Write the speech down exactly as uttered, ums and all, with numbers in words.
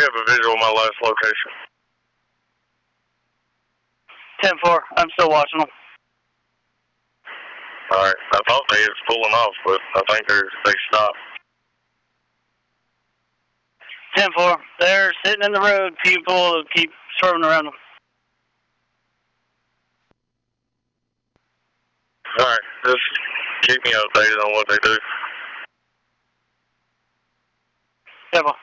have a visual of my last location? ten four, I'm still watching them. Alright, I thought they was pulling off, but I think they're, they stopped. ten four, they're sitting in the road. People keep swerving around them. Alright, just keep me updated on what they do. ten four.